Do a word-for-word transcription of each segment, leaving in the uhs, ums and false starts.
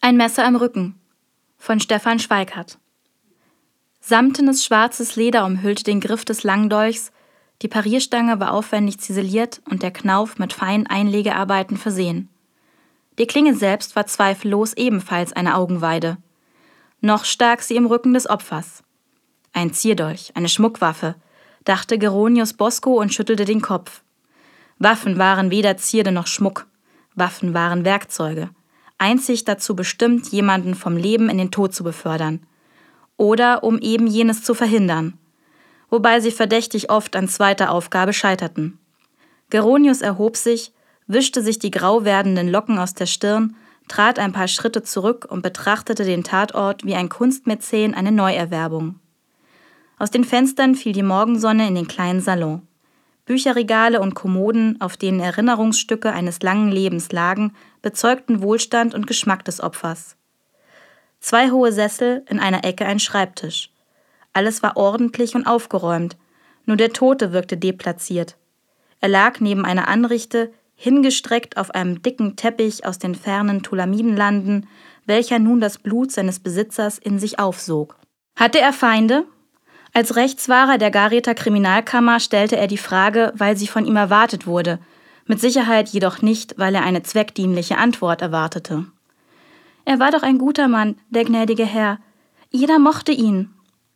Ein Messer im Rücken von Stefan Schweikart. Samtenes schwarzes Leder umhüllte den Griff des Langdolchs, die Parierstange war aufwendig ziseliert und der Knauf mit feinen Einlegearbeiten versehen. Die Klinge selbst war zweifellos ebenfalls eine Augenweide. Noch stak sie im Rücken des Opfers. Ein Zierdolch, eine Schmuckwaffe, dachte Geronius Bosco und schüttelte den Kopf. Waffen waren weder Zierde noch Schmuck. Waffen waren Werkzeuge, einzig dazu bestimmt, jemanden vom Leben in den Tod zu befördern. Oder um eben jenes zu verhindern. Wobei sie verdächtig oft an zweiter Aufgabe scheiterten. Geronius erhob sich, wischte sich die grau werdenden Locken aus der Stirn, trat ein paar Schritte zurück und betrachtete den Tatort wie ein Kunstmäzen eine Neuerwerbung. Aus den Fenstern fiel die Morgensonne in den kleinen Salon. Bücherregale und Kommoden, auf denen Erinnerungsstücke eines langen Lebens lagen, bezeugten Wohlstand und Geschmack des Opfers. Zwei hohe Sessel, in einer Ecke ein Schreibtisch. Alles war ordentlich und aufgeräumt, nur der Tote wirkte deplatziert. Er lag neben einer Anrichte, hingestreckt auf einem dicken Teppich aus den fernen Tulamidenlanden, welcher nun das Blut seines Besitzers in sich aufsog. Hatte er Feinde? Als Rechtswahrer der Garether Kriminalkammer stellte er die Frage, weil sie von ihm erwartet wurde, mit Sicherheit jedoch nicht, weil er eine zweckdienliche Antwort erwartete. Er war doch ein guter Mann, der gnädige Herr. Jeder mochte ihn.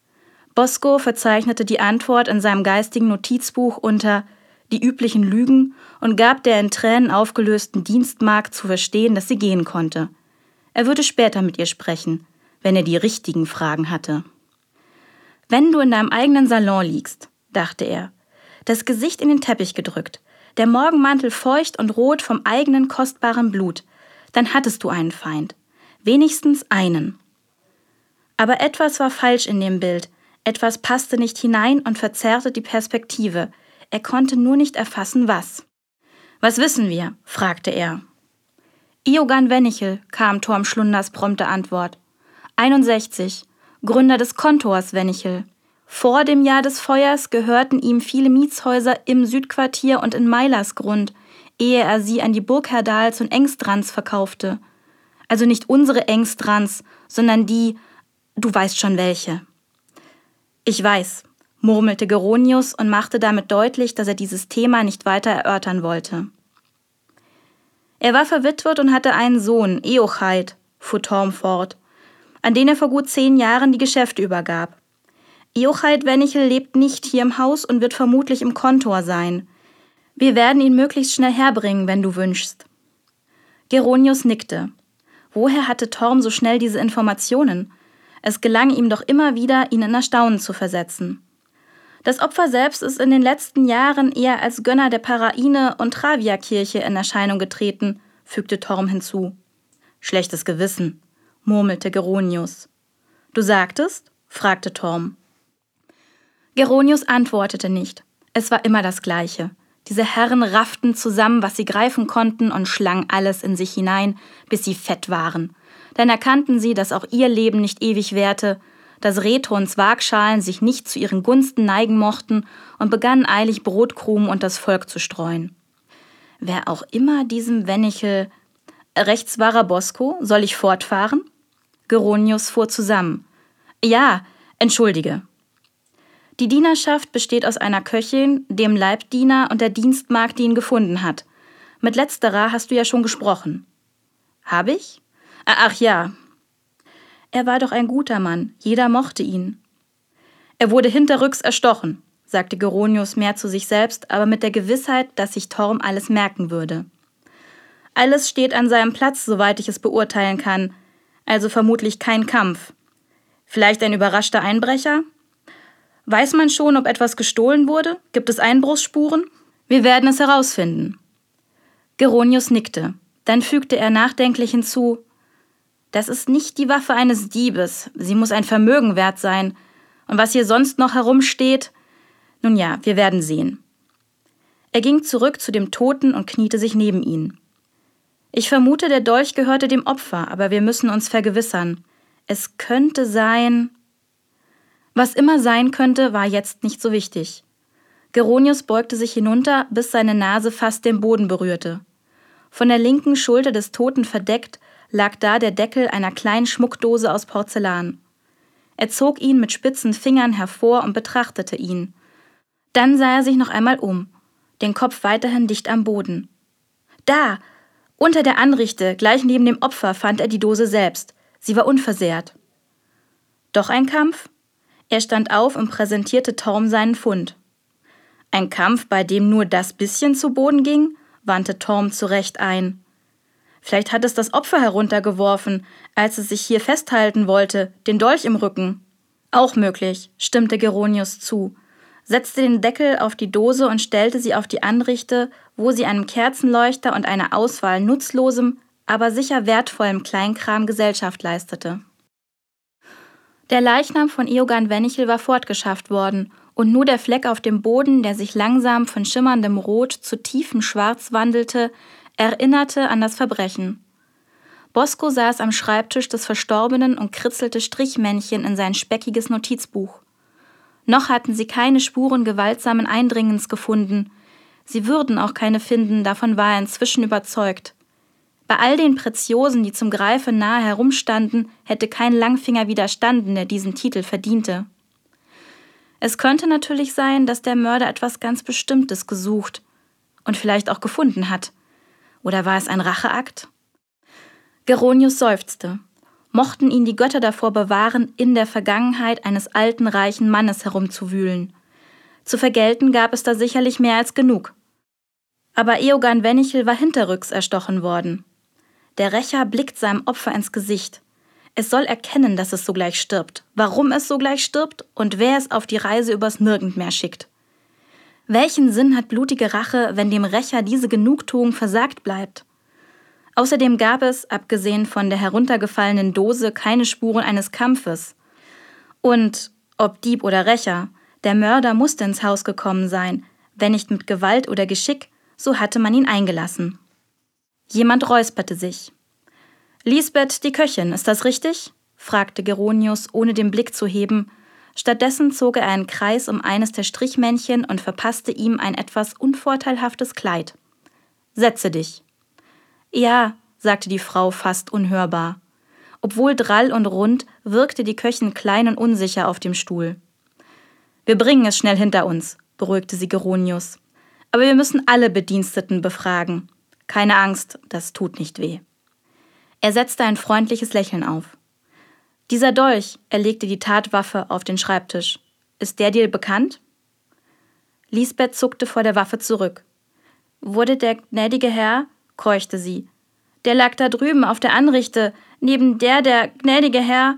Bosco verzeichnete die Antwort in seinem geistigen Notizbuch unter »die üblichen Lügen« und gab der in Tränen aufgelösten Dienstmagd zu verstehen, dass sie gehen konnte. Er würde später mit ihr sprechen, wenn er die richtigen Fragen hatte. »Wenn du in deinem eigenen Salon liegst«, dachte er, das Gesicht in den Teppich gedrückt, der Morgenmantel feucht und rot vom eigenen kostbaren Blut, dann hattest du einen Feind, wenigstens einen. Aber etwas war falsch in dem Bild, etwas passte nicht hinein und verzerrte die Perspektive. Er konnte nur nicht erfassen, was. »Was wissen wir?« fragte er. »Iogan Wennichel«, kam Torm Schlunders prompte Antwort. einundsechzig, Gründer des Kontors Wennichel. Vor dem Jahr des Feuers gehörten ihm viele Mietshäuser im Südquartier und in Meilersgrund, ehe er sie an die Burgherdals und Engstrands verkaufte. Also nicht unsere Engstrands, sondern die, du weißt schon welche.« »Ich weiß«, murmelte Geronius und machte damit deutlich, dass er dieses Thema nicht weiter erörtern wollte. Er war verwitwet und hatte einen Sohn, Eochaid, fuhr Torm fort, an den er vor gut zehn Jahren die Geschäfte übergab. Eochaid Wennichel lebt nicht hier im Haus und wird vermutlich im Kontor sein. Wir werden ihn möglichst schnell herbringen, wenn du wünschst. Geronius nickte. Woher hatte Torm so schnell diese Informationen? Es gelang ihm doch immer wieder, ihn in Erstaunen zu versetzen. Das Opfer selbst ist in den letzten Jahren eher als Gönner der Paraine- und Travia-Kirche in Erscheinung getreten, fügte Torm hinzu. »Schlechtes Gewissen«, murmelte Geronius. »Du sagtest?« fragte Torm. Geronius antwortete nicht. Es war immer das Gleiche. Diese Herren rafften zusammen, was sie greifen konnten, und schlangen alles in sich hinein, bis sie fett waren. Dann erkannten sie, dass auch ihr Leben nicht ewig währte, dass Rethons Waagschalen sich nicht zu ihren Gunsten neigen mochten und begannen eilig Brotkrumen und das Volk zu streuen. Wer auch immer diesem Wennichel... Rechtswahrer Bosco, soll ich fortfahren? Geronius fuhr zusammen. Ja, entschuldige. Die Dienerschaft besteht aus einer Köchin, dem Leibdiener und der Dienstmagd, die ihn gefunden hat. Mit letzterer hast du ja schon gesprochen. Hab ich? Ach ja. Er war doch ein guter Mann, jeder mochte ihn. Er wurde hinterrücks erstochen, sagte Geronius mehr zu sich selbst, aber mit der Gewissheit, dass sich Torm alles merken würde. Alles steht an seinem Platz, soweit ich es beurteilen kann, also vermutlich kein Kampf. Vielleicht ein überraschter Einbrecher? Weiß man schon, ob etwas gestohlen wurde? Gibt es Einbruchsspuren? Wir werden es herausfinden. Geronius nickte. Dann fügte er nachdenklich hinzu, das ist nicht die Waffe eines Diebes, sie muss ein Vermögen wert sein. Und was hier sonst noch herumsteht, nun ja, wir werden sehen. Er ging zurück zu dem Toten und kniete sich neben ihn. Ich vermute, der Dolch gehörte dem Opfer, aber wir müssen uns vergewissern. Es könnte sein... Was immer sein könnte, war jetzt nicht so wichtig. Geronius beugte sich hinunter, bis seine Nase fast den Boden berührte. Von der linken Schulter des Toten verdeckt, lag da der Deckel einer kleinen Schmuckdose aus Porzellan. Er zog ihn mit spitzen Fingern hervor und betrachtete ihn. Dann sah er sich noch einmal um, den Kopf weiterhin dicht am Boden. Da, unter der Anrichte, gleich neben dem Opfer, fand er die Dose selbst. Sie war unversehrt. Doch ein Kampf? Er stand auf und präsentierte Torm seinen Fund. Ein Kampf, bei dem nur das bisschen zu Boden ging, wandte Torm zurecht ein. Vielleicht hat es das Opfer heruntergeworfen, als es sich hier festhalten wollte, den Dolch im Rücken. Auch möglich, stimmte Geronius zu, setzte den Deckel auf die Dose und stellte sie auf die Anrichte, wo sie einem Kerzenleuchter und einer Auswahl nutzlosem, aber sicher wertvollem Kleinkram Gesellschaft leistete. Der Leichnam von Eogan Wennichel war fortgeschafft worden, und nur der Fleck auf dem Boden, der sich langsam von schimmerndem Rot zu tiefem Schwarz wandelte, erinnerte an das Verbrechen. Bosco saß am Schreibtisch des Verstorbenen und kritzelte Strichmännchen in sein speckiges Notizbuch. Noch hatten sie keine Spuren gewaltsamen Eindringens gefunden. Sie würden auch keine finden, davon war er inzwischen überzeugt. Bei all den Preziosen, die zum Greifen nahe herumstanden, hätte kein Langfinger widerstanden, der diesen Titel verdiente. Es könnte natürlich sein, dass der Mörder etwas ganz Bestimmtes gesucht und vielleicht auch gefunden hat. Oder war es ein Racheakt? Geronius seufzte. Mochten ihn die Götter davor bewahren, in der Vergangenheit eines alten, reichen Mannes herumzuwühlen. Zu vergelten gab es da sicherlich mehr als genug. Aber Eogan Wennichel war hinterrücks erstochen worden. Der Rächer blickt seinem Opfer ins Gesicht. Es soll erkennen, dass es sogleich stirbt, warum es sogleich stirbt und wer es auf die Reise übers Nirgendmeer schickt. Welchen Sinn hat blutige Rache, wenn dem Rächer diese Genugtuung versagt bleibt? Außerdem gab es, abgesehen von der heruntergefallenen Dose, keine Spuren eines Kampfes. Und, ob Dieb oder Rächer, der Mörder musste ins Haus gekommen sein, wenn nicht mit Gewalt oder Geschick, so hatte man ihn eingelassen. Jemand räusperte sich. »Lisbeth, die Köchin, ist das richtig?« fragte Geronius, ohne den Blick zu heben. Stattdessen zog er einen Kreis um eines der Strichmännchen und verpasste ihm ein etwas unvorteilhaftes Kleid. »Setze dich.« »Ja«, sagte die Frau fast unhörbar. Obwohl drall und rund, wirkte die Köchin klein und unsicher auf dem Stuhl. »Wir bringen es schnell hinter uns«, beruhigte sie Geronius. »Aber wir müssen alle Bediensteten befragen. Keine Angst, das tut nicht weh.« Er setzte ein freundliches Lächeln auf. »Dieser Dolch«, er legte die Tatwaffe auf den Schreibtisch. »Ist der dir bekannt?« Lisbeth zuckte vor der Waffe zurück. »Wurde der gnädige Herr«, keuchte sie. »Der lag da drüben auf der Anrichte, neben der der gnädige Herr...«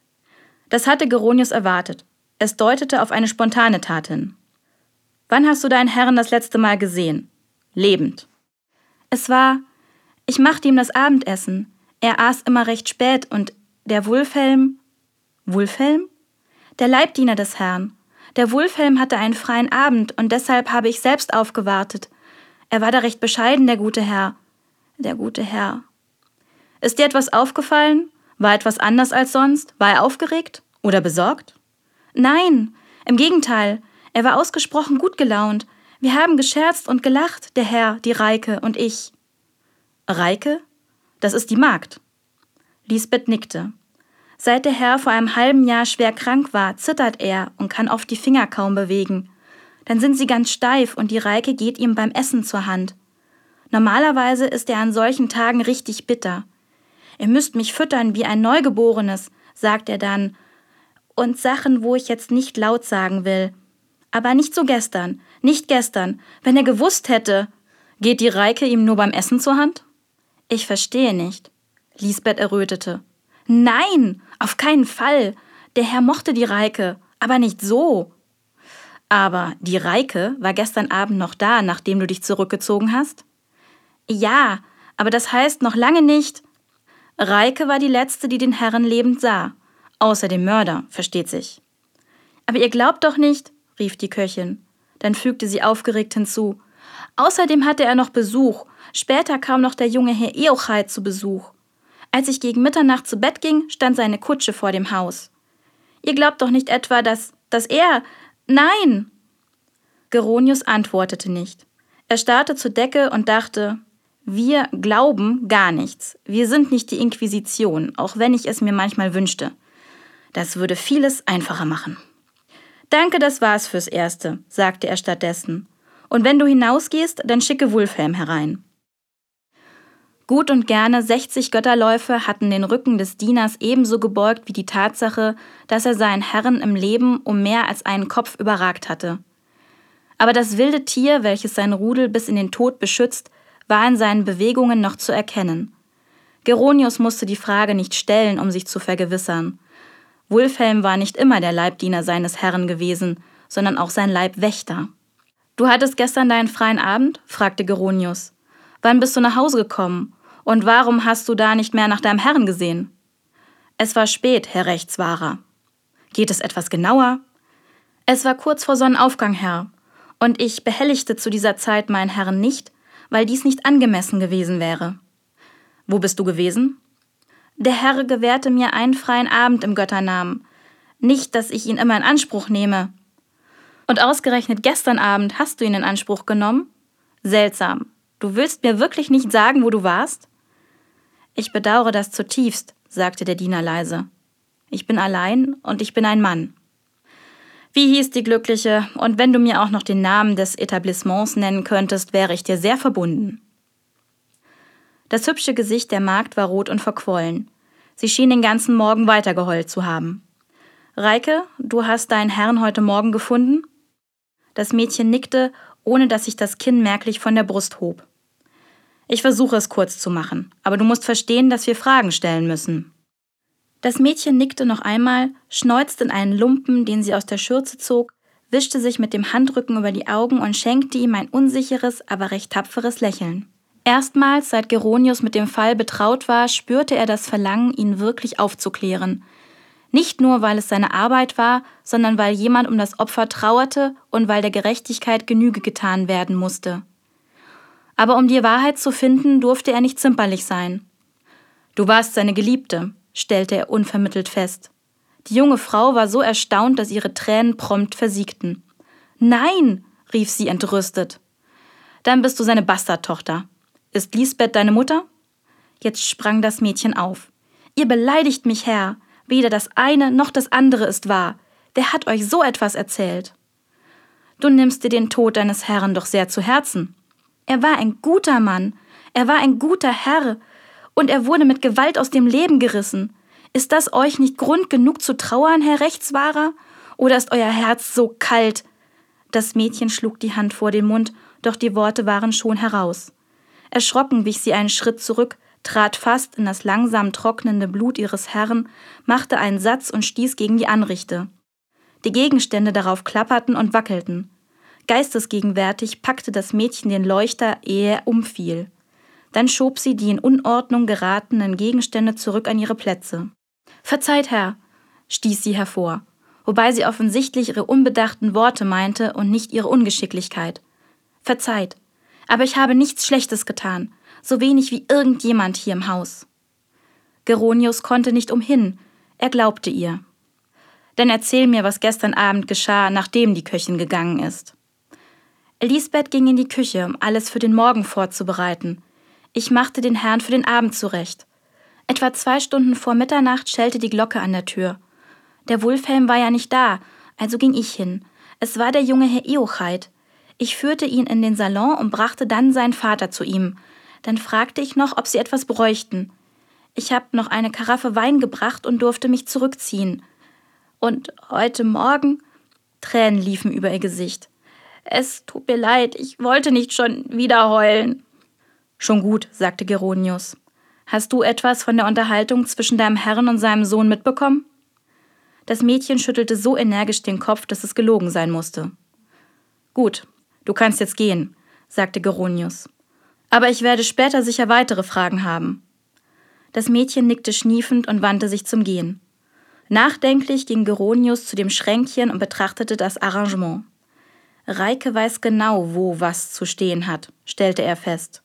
Das hatte Geronius erwartet. Es deutete auf eine spontane Tat hin. »Wann hast du deinen Herrn das letzte Mal gesehen?« »Lebend.« »Es war... Ich machte ihm das Abendessen. Er aß immer recht spät und der Wulfhelm...« »Wulfhelm?« »Der Leibdiener des Herrn. Der Wulfhelm hatte einen freien Abend und deshalb habe ich selbst aufgewartet. Er war da recht bescheiden, der gute Herr. Der gute Herr. Ist dir etwas aufgefallen? War etwas anders als sonst? War er aufgeregt? Oder besorgt?« »Nein, im Gegenteil. Er war ausgesprochen gut gelaunt. Wir haben gescherzt und gelacht, der Herr, die Reike und ich.« »Reike? Das ist die Magd.« Lisbeth nickte. »Seit der Herr vor einem halben Jahr schwer krank war, zittert er und kann oft die Finger kaum bewegen. Dann sind sie ganz steif und die Reike geht ihm beim Essen zur Hand. Normalerweise ist er an solchen Tagen richtig bitter. Ihr müsst mich füttern wie ein Neugeborenes, sagt er dann. Und Sachen, wo ich jetzt nicht laut sagen will. Aber nicht so gestern, nicht gestern. Wenn er gewusst hätte...« »Geht die Reike ihm nur beim Essen zur Hand?« »Ich verstehe nicht.« Lisbeth errötete. »Nein, auf keinen Fall. Der Herr mochte die Reike, aber nicht so.« »Aber die Reike war gestern Abend noch da, nachdem du dich zurückgezogen hast?« »Ja, aber das heißt noch lange nicht...« »Reike war die Letzte, die den Herrn lebend sah. Außer dem Mörder, versteht sich.« »Aber ihr glaubt doch nicht...« rief die Köchin. Dann fügte sie aufgeregt hinzu. »Außerdem hatte er noch Besuch. Später kam noch der junge Herr Eochaid zu Besuch. Als ich gegen Mitternacht zu Bett ging, stand seine Kutsche vor dem Haus. Ihr glaubt doch nicht etwa, dass, dass er... Nein!« Geronius antwortete nicht. Er starrte zur Decke und dachte, Wir glauben gar nichts. Wir sind nicht die Inquisition, auch wenn ich es mir manchmal wünschte. Das würde vieles einfacher machen. »Danke, das war's fürs Erste«, sagte er stattdessen. »Und wenn du hinausgehst, dann schicke Wulfhelm herein.« Gut und gerne sechzig Götterläufe hatten den Rücken des Dieners ebenso gebeugt wie die Tatsache, dass er seinen Herren im Leben um mehr als einen Kopf überragt hatte. Aber das wilde Tier, welches sein Rudel bis in den Tod beschützt, war in seinen Bewegungen noch zu erkennen. Geronius musste die Frage nicht stellen, um sich zu vergewissern. Wulfhelm war nicht immer der Leibdiener seines Herrn gewesen, sondern auch sein Leibwächter. »Du hattest gestern deinen freien Abend?« fragte Geronius. »Wann bist du nach Hause gekommen? Und warum hast du da nicht mehr nach deinem Herrn gesehen?« »Es war spät, Herr Rechtswahrer.« »Geht es etwas genauer?« »Es war kurz vor Sonnenaufgang, Herr, und ich behelligte zu dieser Zeit meinen Herrn nicht, weil dies nicht angemessen gewesen wäre.« »Wo bist du gewesen?« »Der Herr gewährte mir einen freien Abend im Götternamen. Nicht, dass ich ihn immer in Anspruch nehme.« »Und ausgerechnet gestern Abend hast du ihn in Anspruch genommen? Seltsam. Du willst mir wirklich nicht sagen, wo du warst?« »Ich bedauere das zutiefst«, sagte der Diener leise. »Ich bin allein und ich bin ein Mann.« »Wie hieß die Glückliche? Und wenn du mir auch noch den Namen des Etablissements nennen könntest, wäre ich dir sehr verbunden.« Das hübsche Gesicht der Magd war rot und verquollen. Sie schien den ganzen Morgen weitergeheult zu haben. »Reike, du hast deinen Herrn heute Morgen gefunden?« Das Mädchen nickte, ohne dass sich das Kinn merklich von der Brust hob. »Ich versuche es kurz zu machen, aber du musst verstehen, dass wir Fragen stellen müssen.« Das Mädchen nickte noch einmal, schneuzte in einen Lumpen, den sie aus der Schürze zog, wischte sich mit dem Handrücken über die Augen und schenkte ihm ein unsicheres, aber recht tapferes Lächeln. Erstmals, seit Geronius mit dem Fall betraut war, spürte er das Verlangen, ihn wirklich aufzuklären. Nicht nur, weil es seine Arbeit war, sondern weil jemand um das Opfer trauerte und weil der Gerechtigkeit Genüge getan werden musste. Aber um die Wahrheit zu finden, durfte er nicht zimperlich sein. »Du warst seine Geliebte«, stellte er unvermittelt fest. Die junge Frau war so erstaunt, dass ihre Tränen prompt versiegten. »Nein«, rief sie entrüstet. »Dann bist du seine Bastardtochter. Ist Lisbeth deine Mutter?« Jetzt sprang das Mädchen auf. »Ihr beleidigt mich, Herr. Weder das eine noch das andere ist wahr. Wer hat euch so etwas erzählt?« »Du nimmst dir den Tod deines Herrn doch sehr zu Herzen. Er war ein guter Mann. Er war ein guter Herr. Und er wurde mit Gewalt aus dem Leben gerissen. Ist das euch nicht Grund genug zu trauern, Herr Rechtswahrer? Oder ist euer Herz so kalt?« Das Mädchen schlug die Hand vor den Mund, doch die Worte waren schon heraus. Erschrocken wich sie einen Schritt zurück, trat fast in das langsam trocknende Blut ihres Herrn, machte einen Satz und stieß gegen die Anrichte. Die Gegenstände darauf klapperten und wackelten. Geistesgegenwärtig packte das Mädchen den Leuchter, ehe er umfiel. Dann schob sie die in Unordnung geratenen Gegenstände zurück an ihre Plätze. »Verzeiht, Herr«, stieß sie hervor, wobei sie offensichtlich ihre unbedachten Worte meinte und nicht ihre Ungeschicklichkeit. »Verzeiht, aber ich habe nichts Schlechtes getan, so wenig wie irgendjemand hier im Haus.« Geronius konnte nicht umhin, er glaubte ihr. »Dann erzähl mir, was gestern Abend geschah, nachdem die Köchin gegangen ist.« »Lisbeth ging in die Küche, um alles für den Morgen vorzubereiten. Ich machte den Herrn für den Abend zurecht. Etwa zwei Stunden vor Mitternacht schellte die Glocke an der Tür. Der Wulfhelm war ja nicht da, also ging ich hin. Es war der junge Herr Eochaid. Ich führte ihn in den Salon und brachte dann seinen Vater zu ihm. Dann fragte ich noch, ob sie etwas bräuchten. Ich habe noch eine Karaffe Wein gebracht und durfte mich zurückziehen. Und heute Morgen...« Tränen liefen über ihr Gesicht. »Es tut mir leid, ich wollte nicht schon wieder heulen.« »Schon gut«, sagte Geronius. »Hast du etwas von der Unterhaltung zwischen deinem Herrn und seinem Sohn mitbekommen?« Das Mädchen schüttelte so energisch den Kopf, dass es gelogen sein musste. »Gut, du kannst jetzt gehen«, sagte Geronius. »Aber ich werde später sicher weitere Fragen haben.« Das Mädchen nickte schniefend und wandte sich zum Gehen. Nachdenklich ging Geronius zu dem Schränkchen und betrachtete das Arrangement. »Reike weiß genau, wo was zu stehen hat«, stellte er fest.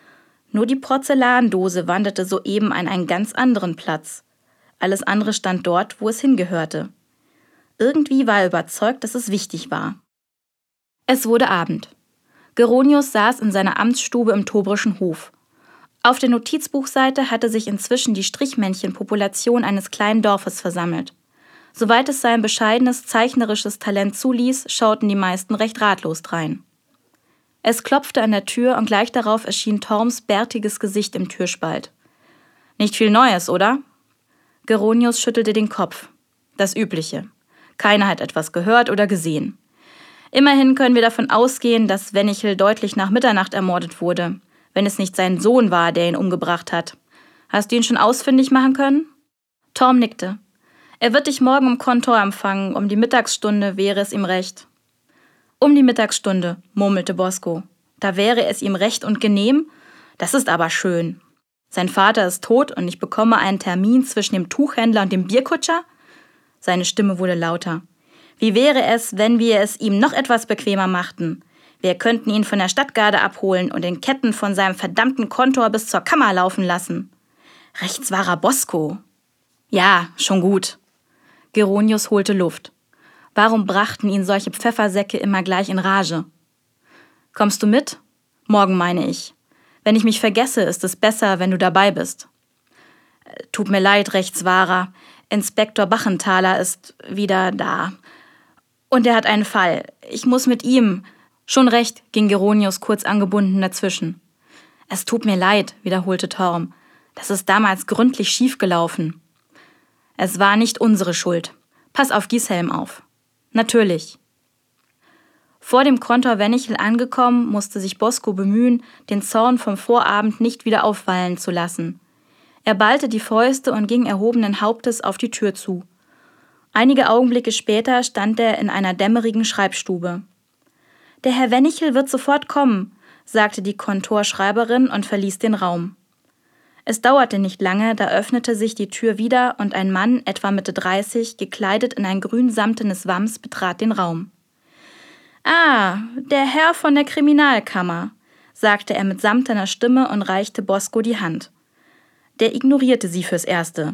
Nur die Porzellandose wanderte soeben an einen ganz anderen Platz. Alles andere stand dort, wo es hingehörte. Irgendwie war er überzeugt, dass es wichtig war. Es wurde Abend. Geronius saß in seiner Amtsstube im Tobrischen Hof. Auf der Notizbuchseite hatte sich inzwischen die Strichmännchenpopulation eines kleinen Dorfes versammelt. Soweit es sein bescheidenes zeichnerisches Talent zuließ, schauten die meisten recht ratlos drein. Es klopfte an der Tür und gleich darauf erschien Torms bärtiges Gesicht im Türspalt. »Nicht viel Neues, oder?« Geronius schüttelte den Kopf. »Das Übliche. Keiner hat etwas gehört oder gesehen. Immerhin können wir davon ausgehen, dass Wenichel deutlich nach Mitternacht ermordet wurde, wenn es nicht sein Sohn war, der ihn umgebracht hat. Hast du ihn schon ausfindig machen können?« Torm nickte. »Er wird dich morgen im Kontor empfangen, um die Mittagsstunde wäre es ihm recht.« »Um die Mittagsstunde«, murmelte Bosco. »Da wäre es ihm recht und genehm? Das ist aber schön. Sein Vater ist tot und ich bekomme einen Termin zwischen dem Tuchhändler und dem Bierkutscher?« Seine Stimme wurde lauter. »Wie wäre es, wenn wir es ihm noch etwas bequemer machten? Wir könnten ihn von der Stadtgarde abholen und in Ketten von seinem verdammten Kontor bis zur Kammer laufen lassen.« »Rechtswahrer Bosco!« »Ja, schon gut.« Geronius holte Luft. Warum brachten ihn solche Pfeffersäcke immer gleich in Rage? »Kommst du mit?« »Morgen, meine ich. Wenn ich mich vergesse, ist es besser, wenn du dabei bist.« »Tut mir leid, Rechtswahrer. Inspektor Bachenthaler ist wieder da. Und er hat einen Fall. Ich muss mit ihm.« »Schon recht«, ging Geronius kurz angebunden dazwischen. »Es tut mir leid«, wiederholte Torm. »Das ist damals gründlich schiefgelaufen.« »Es war nicht unsere Schuld. Pass auf Gishelm auf.« »Natürlich.« Vor dem Kontor Wenichel angekommen, musste sich Bosco bemühen, den Zorn vom Vorabend nicht wieder aufwallen zu lassen. Er ballte die Fäuste und ging erhobenen Hauptes auf die Tür zu. Einige Augenblicke später stand er in einer dämmerigen Schreibstube. »Der Herr Wenichel wird sofort kommen«, sagte die Kontorschreiberin und verließ den Raum. Es dauerte nicht lange, da öffnete sich die Tür wieder und ein Mann, etwa Mitte dreißig, gekleidet in ein grünsamtenes Wams, betrat den Raum. »Ah, der Herr von der Kriminalkammer«, sagte er mit samtener Stimme und reichte Bosco die Hand. Der ignorierte sie fürs Erste.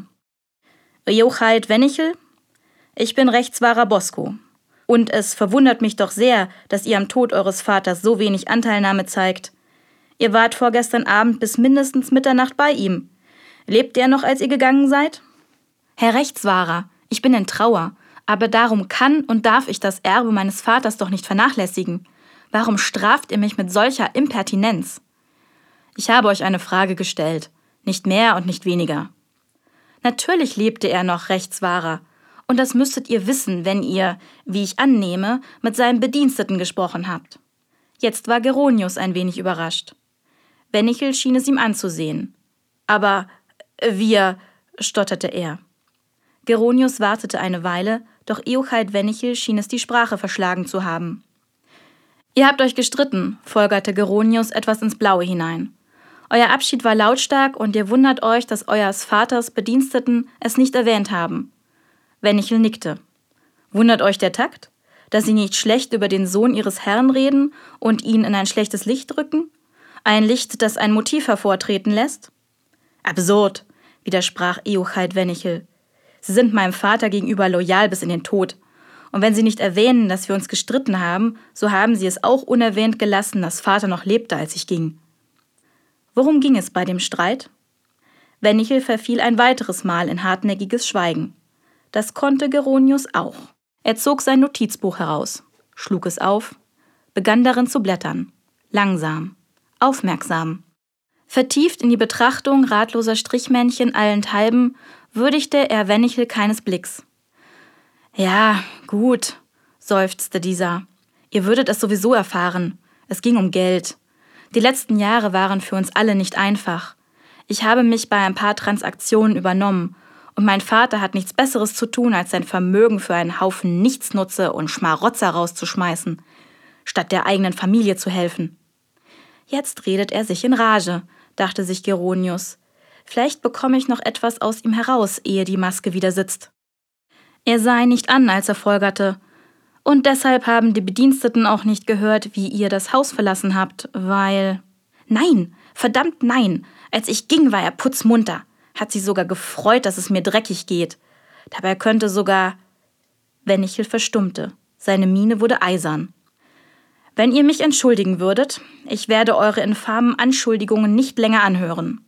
»Jochait Wenichel? Ich bin Rechtswahrer Bosco. Und es verwundert mich doch sehr, dass ihr am Tod eures Vaters so wenig Anteilnahme zeigt. Ihr wart vorgestern Abend bis mindestens Mitternacht bei ihm. Lebte er noch, als ihr gegangen seid?« »Herr Rechtswahrer, ich bin in Trauer, aber darum kann und darf ich das Erbe meines Vaters doch nicht vernachlässigen. Warum straft ihr mich mit solcher Impertinenz?« »Ich habe euch eine Frage gestellt, nicht mehr und nicht weniger.« »Natürlich lebte er noch, Rechtswahrer. Und das müsstet ihr wissen, wenn ihr, wie ich annehme, mit seinem Bediensteten gesprochen habt.« Jetzt war Geronius ein wenig überrascht. Wenichel schien es ihm anzusehen. »Aber wir«, stotterte er. Geronius wartete eine Weile, doch Eochaid Wenichel schien es die Sprache verschlagen zu haben. »Ihr habt euch gestritten«, folgerte Geronius etwas ins Blaue hinein. »Euer Abschied war lautstark und ihr wundert euch, dass eures Vaters Bediensteten es nicht erwähnt haben.« Wenichel nickte. »Wundert euch der Takt? Dass sie nicht schlecht über den Sohn ihres Herrn reden und ihn in ein schlechtes Licht rücken? Ein Licht, das ein Motiv hervortreten lässt?« »Absurd«, widersprach Eochaid Wenichel. »Sie sind meinem Vater gegenüber loyal bis in den Tod. Und wenn sie nicht erwähnen, dass wir uns gestritten haben, so haben sie es auch unerwähnt gelassen, dass Vater noch lebte, als ich ging.« Worum ging es bei dem Streit? Wenichel verfiel ein weiteres Mal in hartnäckiges Schweigen. Das konnte Geronius auch. Er zog sein Notizbuch heraus, schlug es auf, begann darin zu blättern. Langsam, aufmerksam. Vertieft in die Betrachtung ratloser Strichmännchen allenthalben, würdigte er Wenichel keines Blicks. »Ja, gut«, seufzte dieser. »Ihr würdet es sowieso erfahren. Es ging um Geld. Die letzten Jahre waren für uns alle nicht einfach. Ich habe mich bei ein paar Transaktionen übernommen und mein Vater hat nichts Besseres zu tun, als sein Vermögen für einen Haufen Nichtsnutze und Schmarotzer rauszuschmeißen, statt der eigenen Familie zu helfen.« Jetzt redet er sich in Rage, dachte sich Geronius. Vielleicht bekomme ich noch etwas aus ihm heraus, ehe die Maske wieder sitzt. Er sah ihn nicht an, als er folgerte. Und deshalb haben die Bediensteten auch nicht gehört, wie ihr das Haus verlassen habt, weil... Nein, verdammt nein, als ich ging, war er putzmunter. Hat sich sogar gefreut, dass es mir dreckig geht. Dabei könnte sogar... Wenichel verstummte. Seine Miene wurde eisern. »Wenn ihr mich entschuldigen würdet, ich werde eure infamen Anschuldigungen nicht länger anhören.«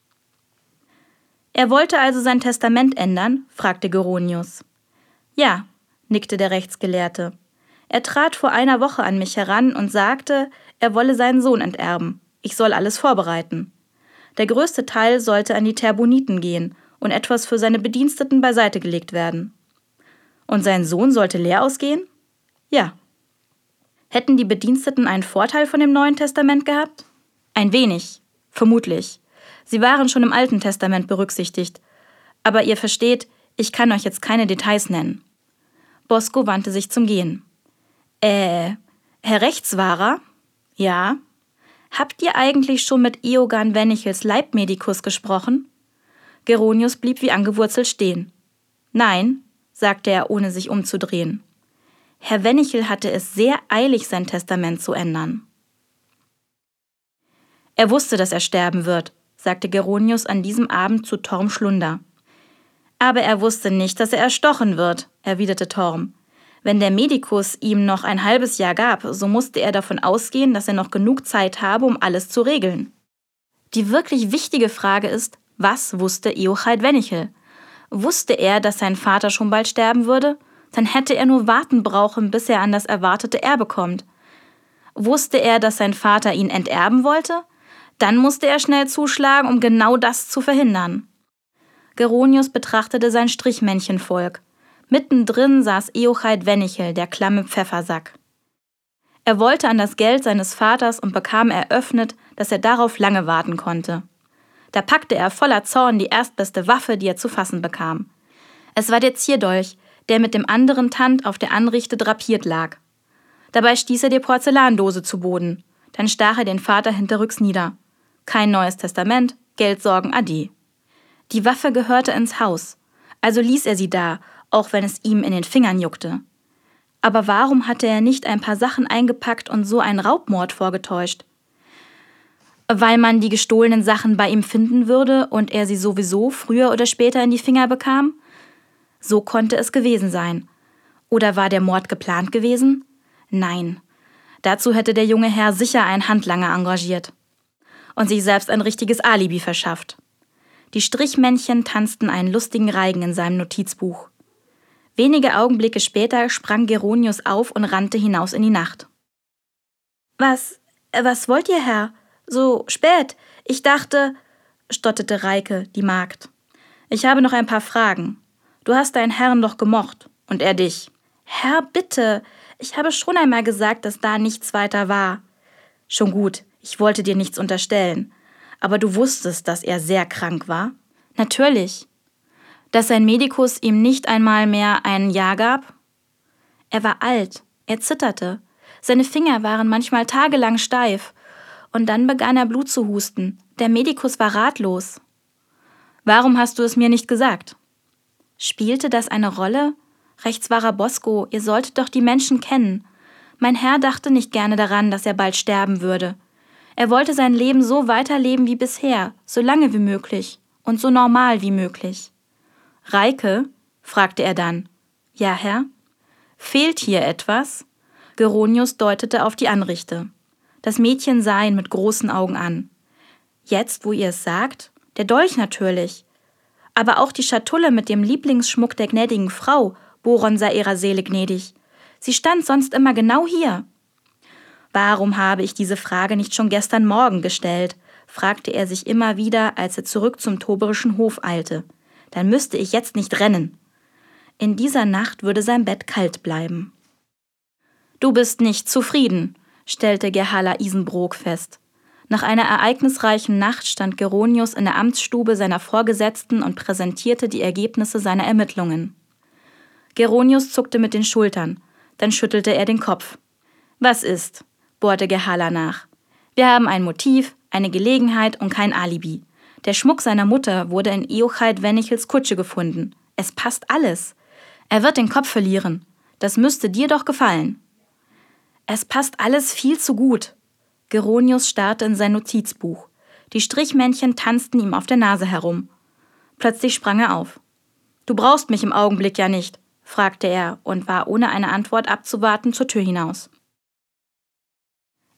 »Er wollte also sein Testament ändern?« fragte Geronius. »Ja«, nickte der Rechtsgelehrte. »Er trat vor einer Woche an mich heran und sagte, er wolle seinen Sohn enterben. Ich soll alles vorbereiten. Der größte Teil sollte an die Terboniten gehen und etwas für seine Bediensteten beiseite gelegt werden.« »Und sein Sohn sollte leer ausgehen?« »Ja.« »Hätten die Bediensteten einen Vorteil von dem Neuen Testament gehabt?« »Ein wenig, vermutlich. Sie waren schon im Alten Testament berücksichtigt. Aber ihr versteht, ich kann euch jetzt keine Details nennen.« Bosco wandte sich zum Gehen. »Äh, Herr Rechtswahrer?« »Ja?« »Habt ihr eigentlich schon mit Iogan Venichels Leibmedikus gesprochen?« Geronius blieb wie angewurzelt stehen. »Nein«, sagte er, ohne sich umzudrehen. Herr Venichel hatte es sehr eilig, sein Testament zu ändern. »Er wusste, dass er sterben wird«, sagte Geronius an diesem Abend zu Torm Schlunder. »Aber er wusste nicht, dass er erstochen wird«, erwiderte Torm. »Wenn der Medikus ihm noch ein halbes Jahr gab, so musste er davon ausgehen, dass er noch genug Zeit habe, um alles zu regeln. Die wirklich wichtige Frage ist, was wusste Eochaid Venichel? Wusste er, dass sein Vater schon bald sterben würde? Dann hätte er nur warten brauchen, bis er an das erwartete Erbe kommt. Wusste er, dass sein Vater ihn enterben wollte? Dann musste er schnell zuschlagen, um genau das zu verhindern.« Geronius betrachtete sein Strichmännchenvolk. Mittendrin saß Eochaid Venichel, der klamme Pfeffersack. Er wollte an das Geld seines Vaters und bekam eröffnet, dass er darauf lange warten konnte. Da packte er voller Zorn die erstbeste Waffe, die er zu fassen bekam. Es war der Zierdolch, der mit dem anderen Tand auf der Anrichte drapiert lag. Dabei stieß er die Porzellandose zu Boden. Dann stach er den Vater hinterrücks nieder. Kein neues Testament, Geldsorgen ade. Die Waffe gehörte ins Haus, also ließ er sie da, auch wenn es ihm in den Fingern juckte. Aber warum hatte er nicht ein paar Sachen eingepackt und so einen Raubmord vorgetäuscht? Weil man die gestohlenen Sachen bei ihm finden würde und er sie sowieso früher oder später in die Finger bekam? So konnte es gewesen sein. Oder war der Mord geplant gewesen? Nein. Dazu hätte der junge Herr sicher einen Handlanger engagiert und sich selbst ein richtiges Alibi verschafft. Die Strichmännchen tanzten einen lustigen Reigen in seinem Notizbuch. Wenige Augenblicke später sprang Geronius auf und rannte hinaus in die Nacht. »Was, was wollt ihr, Herr? So spät. Ich dachte«, stotterte Reike, die Magd. »Ich habe noch ein paar Fragen. Du hast deinen Herrn doch gemocht und er dich.« »Herr, bitte. Ich habe schon einmal gesagt, dass da nichts weiter war.« »Schon gut, ich wollte dir nichts unterstellen. Aber du wusstest, dass er sehr krank war?« »Natürlich.« »Dass sein Medikus ihm nicht einmal mehr ein Ja gab?« »Er war alt, er zitterte. Seine Finger waren manchmal tagelang steif. Und dann begann er Blut zu husten. Der Medikus war ratlos.« »Warum hast du es mir nicht gesagt?« »Spielte das eine Rolle? Rechtswahrer Bosco, ihr solltet doch die Menschen kennen. Mein Herr dachte nicht gerne daran, dass er bald sterben würde. Er wollte sein Leben so weiterleben wie bisher, so lange wie möglich und so normal wie möglich.« »Reike?« fragte er dann. »Ja, Herr?« »Fehlt hier etwas?« Geronius deutete auf die Anrichte. Das Mädchen sah ihn mit großen Augen an. »Jetzt, wo ihr es sagt? Der Dolch natürlich. Aber auch die Schatulle mit dem Lieblingsschmuck der gnädigen Frau, Boron sei ihrer Seele gnädig. Sie stand sonst immer genau hier.« »Warum habe ich diese Frage nicht schon gestern Morgen gestellt?« fragte er sich immer wieder, als er zurück zum toberischen Hof eilte. »Dann müsste ich jetzt nicht rennen.« In dieser Nacht würde sein Bett kalt bleiben. »Du bist nicht zufrieden«, stellte Gerhalla Isenbrook fest. Nach einer ereignisreichen Nacht stand Geronius in der Amtsstube seiner Vorgesetzten und präsentierte die Ergebnisse seiner Ermittlungen. Geronius zuckte mit den Schultern, dann schüttelte er den Kopf. »Was ist?« bohrte Gerhalla nach. »Wir haben ein Motiv, eine Gelegenheit und kein Alibi. Der Schmuck seiner Mutter wurde in Eochaid Venichels Kutsche gefunden. Es passt alles. Er wird den Kopf verlieren. Das müsste dir doch gefallen.« »Es passt alles viel zu gut.« Geronius starrte in sein Notizbuch. Die Strichmännchen tanzten ihm auf der Nase herum. Plötzlich sprang er auf. »Du brauchst mich im Augenblick ja nicht«, fragte er und war ohne eine Antwort abzuwarten zur Tür hinaus.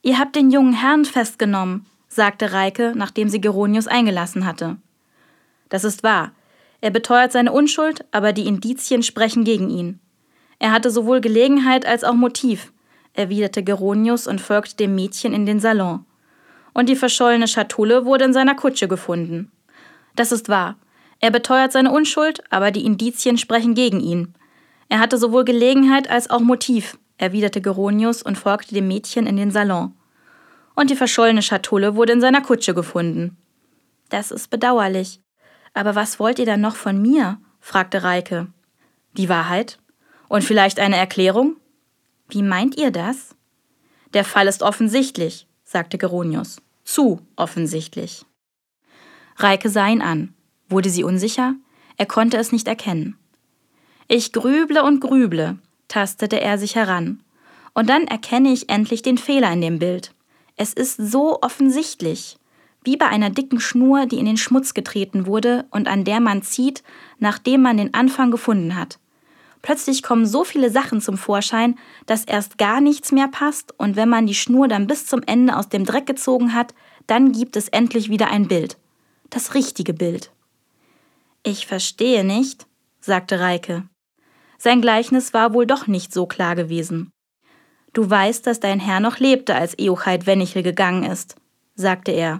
»Ihr habt den jungen Herrn festgenommen«, sagte Reike, nachdem sie Geronius eingelassen hatte. »Das ist wahr. Er beteuert seine Unschuld, aber die Indizien sprechen gegen ihn. Er hatte sowohl Gelegenheit als auch Motiv«, erwiderte Geronius und folgte dem Mädchen in den Salon. »Und die verschollene Schatulle wurde in seiner Kutsche gefunden.« »Das ist wahr. Er beteuert seine Unschuld, aber die Indizien sprechen gegen ihn. Er hatte sowohl Gelegenheit als auch Motiv«, erwiderte Geronius und folgte dem Mädchen in den Salon. »Und die verschollene Schatulle wurde in seiner Kutsche gefunden.« »Das ist bedauerlich. Aber was wollt ihr dann noch von mir?« fragte Reike. »Die Wahrheit? Und vielleicht eine Erklärung?« »Wie meint ihr das?« »Der Fall ist offensichtlich«, sagte Geronius. »Zu offensichtlich.« Reike sah ihn an. Wurde sie unsicher? Er konnte es nicht erkennen. »Ich grüble und grüble«, tastete er sich heran. »Und dann erkenne ich endlich den Fehler in dem Bild. Es ist so offensichtlich, wie bei einer dicken Schnur, die in den Schmutz getreten wurde und an der man zieht, nachdem man den Anfang gefunden hat. Plötzlich kommen so viele Sachen zum Vorschein, dass erst gar nichts mehr passt, und wenn man die Schnur dann bis zum Ende aus dem Dreck gezogen hat, dann gibt es endlich wieder ein Bild. Das richtige Bild.« »Ich verstehe nicht«, sagte Reike. Sein Gleichnis war wohl doch nicht so klar gewesen. »Du weißt, dass dein Herr noch lebte, als Eochaid Wennichel gegangen ist«, sagte er.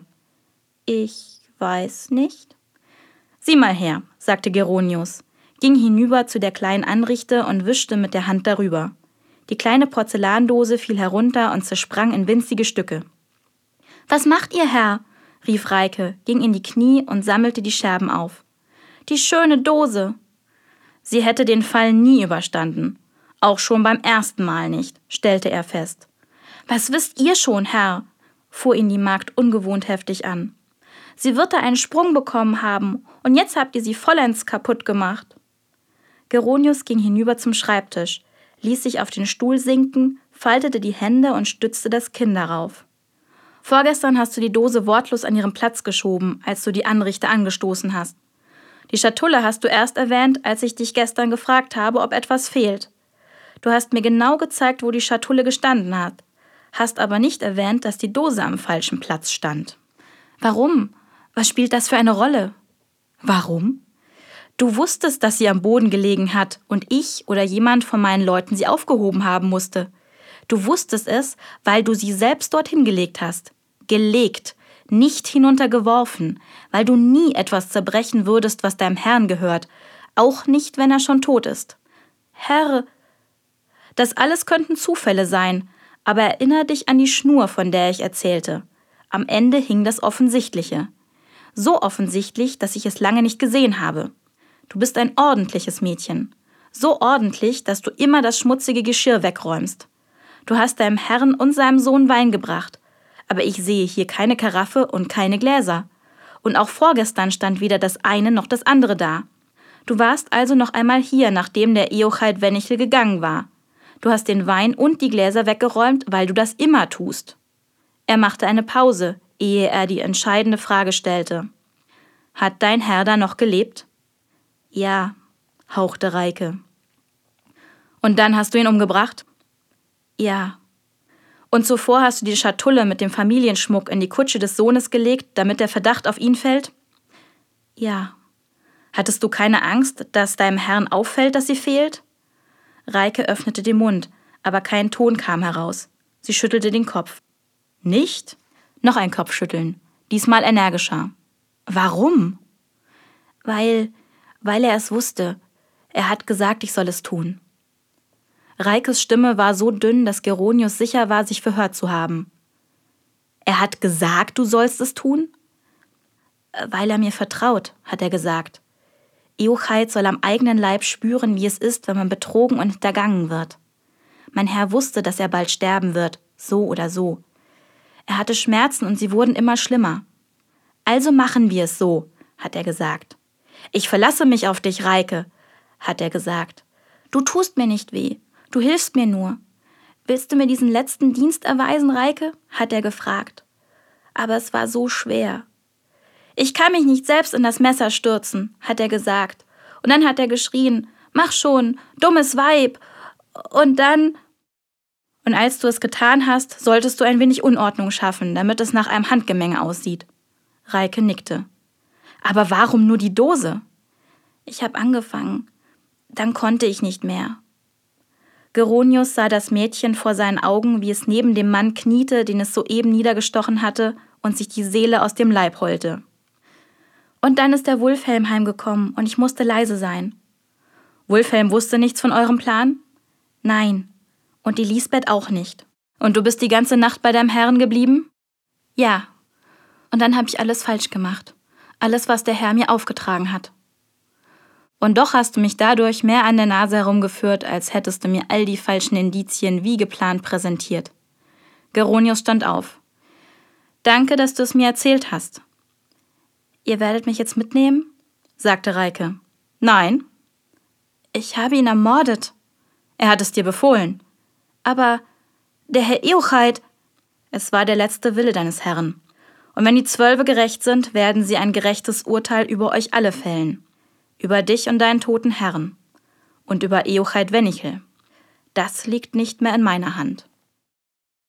»Ich weiß nicht.« »Sieh mal her«, sagte Geronius, ging hinüber zu der kleinen Anrichte und wischte mit der Hand darüber. Die kleine Porzellandose fiel herunter und zersprang in winzige Stücke. »Was macht ihr, Herr?« rief Reike, ging in die Knie und sammelte die Scherben auf. »Die schöne Dose!« Sie hätte den Fall nie überstanden. Auch schon beim ersten Mal nicht, stellte er fest. »Was wisst ihr schon, Herr?« fuhr ihn die Magd ungewohnt heftig an. »Sie wird da einen Sprung bekommen haben, und jetzt habt ihr sie vollends kaputt gemacht.« Geronius ging hinüber zum Schreibtisch, ließ sich auf den Stuhl sinken, faltete die Hände und stützte das Kinn darauf. »Vorgestern hast du die Dose wortlos an ihren Platz geschoben, als du die Anrichte angestoßen hast. Die Schatulle hast du erst erwähnt, als ich dich gestern gefragt habe, ob etwas fehlt. Du hast mir genau gezeigt, wo die Schatulle gestanden hat, hast aber nicht erwähnt, dass die Dose am falschen Platz stand. Warum? Was spielt das für eine Rolle?« »Warum? Du wusstest, dass sie am Boden gelegen hat und ich oder jemand von meinen Leuten sie aufgehoben haben musste. Du wusstest es, weil du sie selbst dorthin gelegt hast. Gelegt, nicht hinuntergeworfen, weil du nie etwas zerbrechen würdest, was deinem Herrn gehört, auch nicht, wenn er schon tot ist. Herr, das alles könnten Zufälle sein, aber erinnere dich an die Schnur, von der ich erzählte. Am Ende hing das Offensichtliche. So offensichtlich, dass ich es lange nicht gesehen habe. Du bist ein ordentliches Mädchen. So ordentlich, dass du immer das schmutzige Geschirr wegräumst. Du hast deinem Herrn und seinem Sohn Wein gebracht, aber ich sehe hier keine Karaffe und keine Gläser. Und auch vorgestern stand weder das eine noch das andere da. Du warst also noch einmal hier, nachdem der Eochaid Wennichel gegangen war. Du hast den Wein und die Gläser weggeräumt, weil du das immer tust.« Er machte eine Pause, ehe er die entscheidende Frage stellte. »Hat dein Herr da noch gelebt?« »Ja«, hauchte Reike. »Und dann hast du ihn umgebracht?« »Ja.« »Und zuvor hast du die Schatulle mit dem Familienschmuck in die Kutsche des Sohnes gelegt, damit der Verdacht auf ihn fällt?« »Ja.« »Hattest du keine Angst, dass deinem Herrn auffällt, dass sie fehlt?« Reike öffnete den Mund, aber kein Ton kam heraus. Sie schüttelte den Kopf. »Nicht?« Noch ein Kopfschütteln, diesmal energischer. »Warum?« »Weil, weil er es wusste. Er hat gesagt, ich soll es tun.« Reikes Stimme war so dünn, dass Geronius sicher war, sich verhört zu haben. »Er hat gesagt, du sollst es tun?« »Weil er mir vertraut«, hat er gesagt. »Eochaid soll am eigenen Leib spüren, wie es ist, wenn man betrogen und hintergangen wird. Mein Herr wusste, dass er bald sterben wird, so oder so. Er hatte Schmerzen und sie wurden immer schlimmer. Also machen wir es so«, hat er gesagt. »Ich verlasse mich auf dich, Reike«, hat er gesagt. »Du tust mir nicht weh, du hilfst mir nur. Willst du mir diesen letzten Dienst erweisen, Reike?«, hat er gefragt. Aber es war so schwer. »Ich kann mich nicht selbst in das Messer stürzen«, hat er gesagt. Und dann hat er geschrien, »Mach schon, dummes Weib!« Und dann... Und als du es getan hast, solltest du ein wenig Unordnung schaffen, damit es nach einem Handgemenge aussieht. Reike nickte. Aber warum nur die Dose? Ich habe angefangen. Dann konnte ich nicht mehr. Geronius sah das Mädchen vor seinen Augen, wie es neben dem Mann kniete, den es soeben niedergestochen hatte, und sich die Seele aus dem Leib heulte. Und dann ist der Wulfhelm heimgekommen und ich musste leise sein. Wulfhelm wusste nichts von eurem Plan? Nein. Und die Lisbeth auch nicht. Und du bist die ganze Nacht bei deinem Herrn geblieben? Ja. Und dann habe ich alles falsch gemacht. Alles, was der Herr mir aufgetragen hat. Und doch hast du mich dadurch mehr an der Nase herumgeführt, als hättest du mir all die falschen Indizien wie geplant präsentiert. Geronius stand auf. Danke, dass du es mir erzählt hast. Ihr werdet mich jetzt mitnehmen? Sagte Reike. Nein. Ich habe ihn ermordet. Er hat es dir befohlen. Aber der Herr Eochaid... Es war der letzte Wille deines Herrn. Und wenn die Zwölfe gerecht sind, werden sie ein gerechtes Urteil über euch alle fällen. Über dich und deinen toten Herrn. Und über Eochaid Wennichel. Das liegt nicht mehr in meiner Hand.